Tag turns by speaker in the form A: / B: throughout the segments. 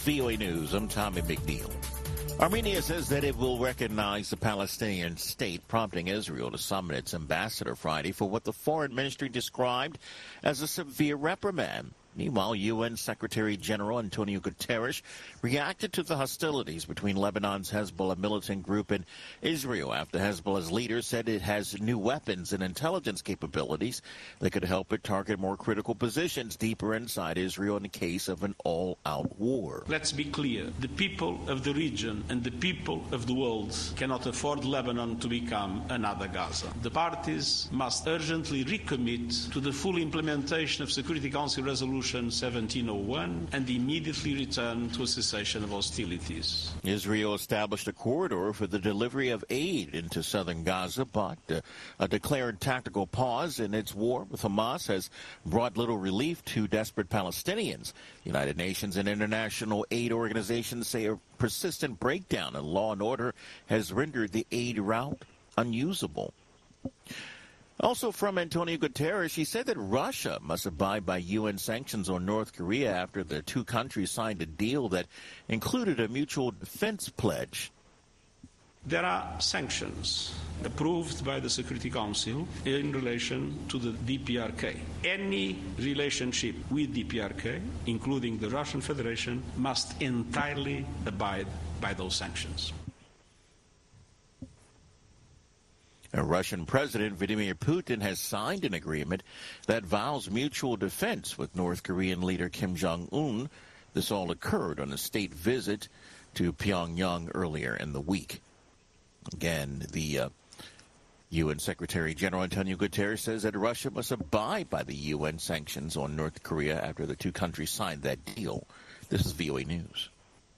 A: VOA News. I'm Tommy McNeil. Armenia says that it will recognize the Palestinian state, prompting Israel to summon its ambassador Friday for what the foreign ministry described as a severe reprimand. Meanwhile, UN Secretary General Antonio Guterres reacted to the hostilities between Lebanon's Hezbollah militant group and Israel after Hezbollah's leader said it has new weapons and intelligence capabilities that could help it target more critical positions deeper inside Israel in the case of an all-out war.
B: Let's be clear. The people of the region and the people of the world cannot afford Lebanon to become another Gaza. The parties must urgently recommit to the full implementation of Security Council Resolution 1701 and immediately return to a cessation of hostilities.
A: Israel established a corridor for the delivery of aid into southern Gaza, but a declared tactical pause in its war with Hamas has brought little relief to desperate Palestinians. The United Nations and international aid organizations say a persistent breakdown in law and order has rendered the aid route unusable. Also from Antonio Guterres, he said that Russia must abide by UN sanctions on North Korea after the two countries signed a deal that included a mutual defense pledge.
B: There are sanctions approved by the Security Council in relation to the DPRK. Any relationship with DPRK, including the Russian Federation, must entirely abide by those sanctions.
A: Russian President Vladimir Putin has signed an agreement that vows mutual defense with North Korean leader Kim Jong-un. This all occurred on a state visit to Pyongyang earlier in the week. Again, the UN Secretary General Antonio Guterres says that Russia must abide by the UN sanctions on North Korea after the two countries signed that deal. This is VOA News.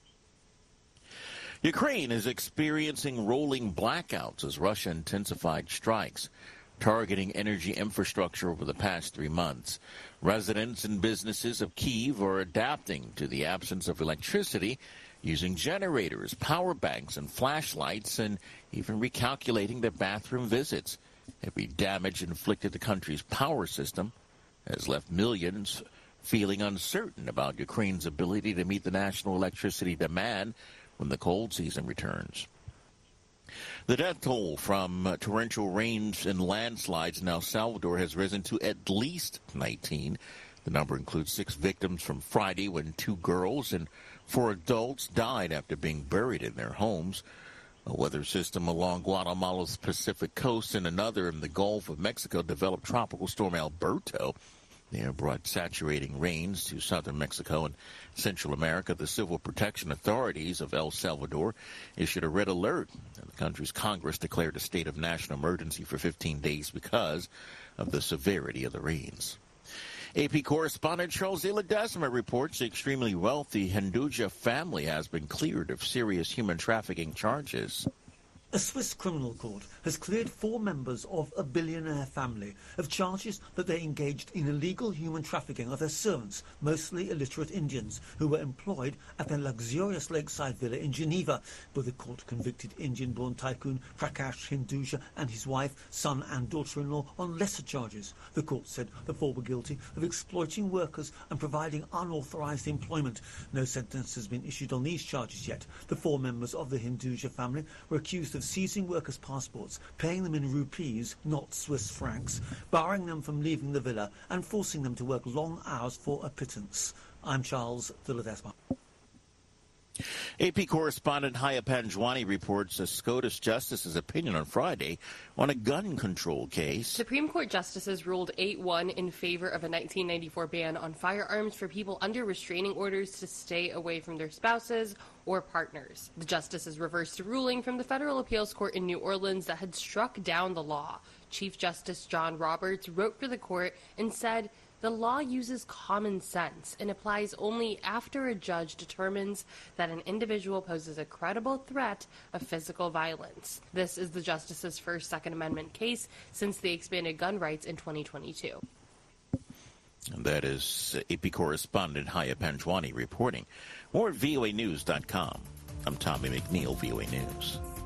A: Ukraine is experiencing rolling blackouts as Russia intensified strikes targeting energy infrastructure over the past 3 months. Residents and businesses of Kyiv are adapting to the absence of electricity, using generators, power banks, and flashlights, and even recalculating their bathroom visits. Heavy damage inflicted the country's power system has left millions feeling uncertain about Ukraine's ability to meet the national electricity demand when the cold season returns. The death toll from torrential rains and landslides in El Salvador has risen to at least 19. The number includes 6 victims from Friday when 2 girls and 4 adults died after being buried in their homes. A weather system along Guatemala's Pacific coast and another in the Gulf of Mexico developed Tropical Storm Alberto. They brought saturating rains to southern Mexico and Central America. The civil protection authorities of El Salvador issued a red alert. The country's Congress declared a state of national emergency for 15 days because of the severity of the rains. AP correspondent Charles de Ledesma reports the extremely wealthy Hinduja family has been cleared of serious human trafficking charges.
C: A Swiss criminal court has cleared 4 members of a billionaire family of charges that they engaged in illegal human trafficking of their servants, mostly illiterate Indians, who were employed at their luxurious lakeside villa in Geneva. But the court convicted Indian-born tycoon Prakash Hinduja and his wife, son and daughter-in-law on lesser charges. The court said the 4 were guilty of exploiting workers and providing unauthorized employment. No sentence has been issued on these charges yet. The 4 members of the Hinduja family were accused of seizing workers' passports, paying them in rupees, not Swiss francs, barring them from leaving the villa and forcing them to work long hours for a pittance. I'm Charles de Ledesma.
A: AP correspondent Haya Panjwani reports a SCOTUS justice's opinion on Friday on a gun control case.
D: Supreme Court justices ruled 8-1 in favor of a 1994 ban on firearms for people under restraining orders to stay away from their spouses or partners. The justices reversed a ruling from the Federal Appeals Court in New Orleans that had struck down the law. Chief Justice John Roberts wrote for the court and said, "The law uses common sense and applies only after a judge determines that an individual poses a credible threat of physical violence." This is the justice's first Second Amendment case since they expanded gun rights in 2022.
A: And that is AP correspondent Haya Panjwani reporting. More at voanews.com. I'm Tommy McNeil, VOA News.